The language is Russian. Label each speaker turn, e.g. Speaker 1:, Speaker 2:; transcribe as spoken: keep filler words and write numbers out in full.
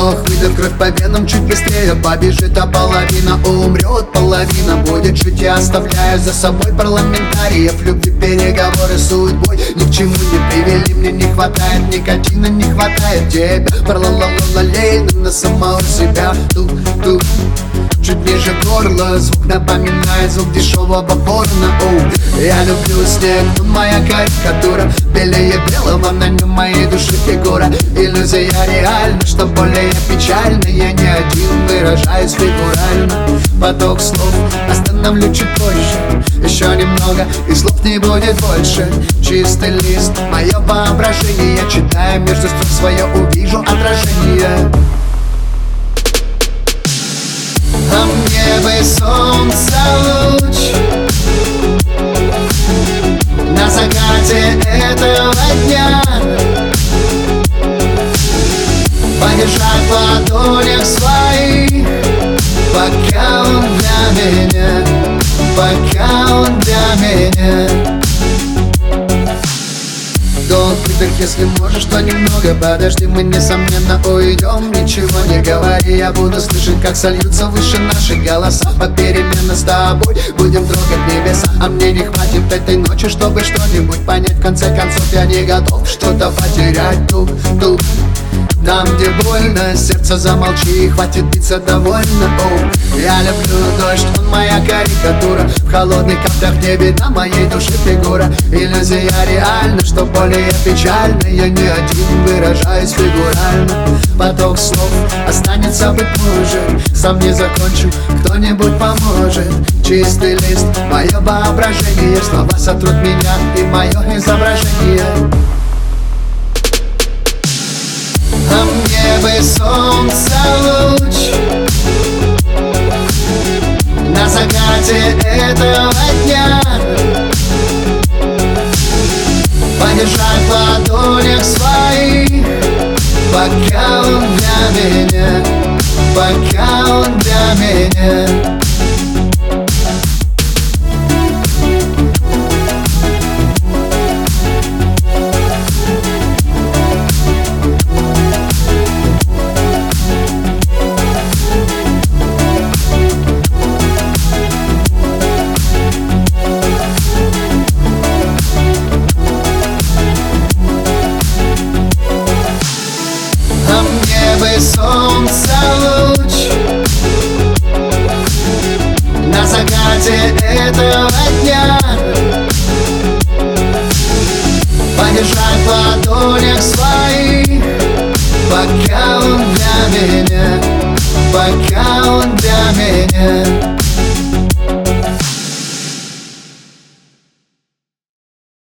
Speaker 1: Вдох-выдох, кровь по венам, чуть быстрее побежит, а половина умрет, половина будет жить. Я оставляю за собой парламентариев, любви, переговоры с судьбой ни к чему не привели. Мне не хватает никотина, не хватает тебя. Парлалалалалей на самого себя. Тук-тук, чуть ниже горла, звук напоминает звук дешевого порно. Оу, я люблю снег, он моя карикатура, белее белого, на нем моей души фигура. Иллюзия реальна, что более печально. Я не один, выражаюсь фигурально. Поток слов остановлю чуть позже. Еще немного, и слов не будет больше. Чистый лист, мое воображение. Я читаю между строк свое, увижу отражение. А мне бы солнце луч на закате этого дня, подержать в ладонях своих, пока он для меня, пока он для меня. Долг выдох, если можешь, то немного подожди. Мы, несомненно, уйдем, ничего не говори. Я буду слышать, как сольются выше наши голоса. Попеременно с тобой будем трогать небеса. А мне не хватит этой ночи, чтобы что-нибудь понять. В конце концов, я не готов что-то потерять. Тук-тук, там, где больно, сердце замолчи, хватит биться довольно. Оу, я люблю дождь, он моя карикатура. В холодных каплях не видна моей души фигура. Иллюзия реальна, что более печально. Я не один, выражаюсь фигурально. Поток слов останется, быть может, сам не закончу, кто-нибудь поможет. Чистый лист, мое воображение. Слова сотрут меня и мое изображение. А мне бы солнце луч на закате этого дня, подержать в ладонях своих, пока он для меня, пока он для меня. Солнце луч на закате этого дня, подержать в ладонях своих, пока он для меня, пока он для меня.